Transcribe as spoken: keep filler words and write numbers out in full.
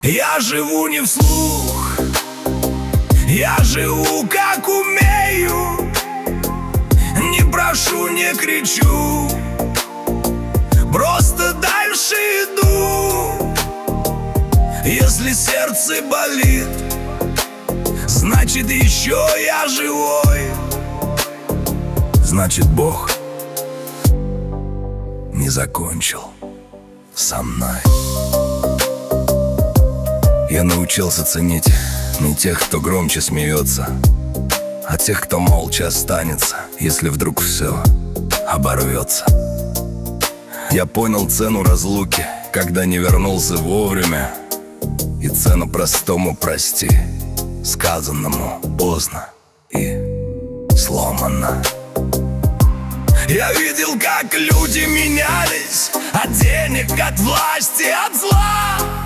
Я живу не вслух, я живу как умею. Не прошу, не кричу, просто дальше иду. Если сердце болит, значит еще я живой. Значит, Бог не закончил со мной. Я научился ценить не тех, кто громче смеется, а тех, кто молча останется, если вдруг все оборвется. Я понял цену разлуки, когда не вернулся вовремя, и цену простому «прости», сказанному поздно и сломанно. Я видел, как люди менялись от денег, от власти, от зла.